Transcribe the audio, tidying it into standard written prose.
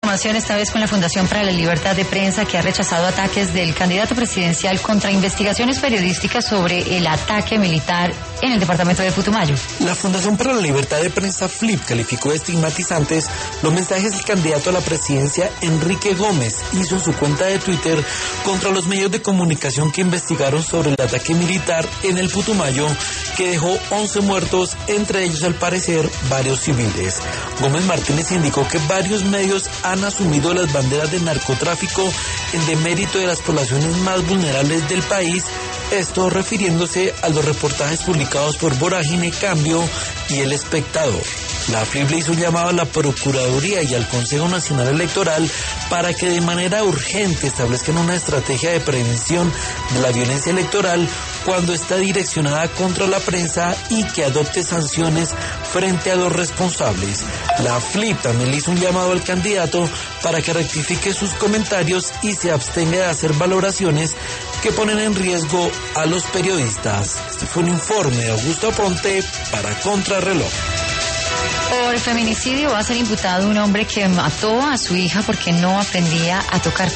Esta vez con la Fundación para la Libertad de Prensa, que ha rechazado ataques del candidato presidencial contra investigaciones periodísticas sobre el ataque militar en el departamento de Putumayo. La Fundación para la Libertad de Prensa, FLIP, calificó de estigmatizantes los mensajes del candidato a la presidencia Enrique Gómez hizo en su cuenta de Twitter contra los medios de comunicación que investigaron sobre el ataque militar en el Putumayo, que dejó 11 muertos, entre ellos al parecer varios civiles. Gómez Martínez indicó que varios medios han asumido las banderas del narcotráfico en demérito de las poblaciones más vulnerables del país, esto refiriéndose a los reportajes publicados por Vorágine, Cambio y El Espectador. La FLIP le hizo un llamado a la Procuraduría y al Consejo Nacional Electoral para que de manera urgente establezcan una estrategia de prevención de la violencia electoral cuando está direccionada contra la prensa y que adopte sanciones frente a los responsables. La FLIP también le hizo un llamado al candidato para que rectifique sus comentarios y se abstenga de hacer valoraciones que ponen en riesgo a los periodistas. Este fue un informe de Augusto Aponte para Contrarreloj. Por feminicidio va a ser imputado un hombre que mató a su hija porque no aprendía a tocar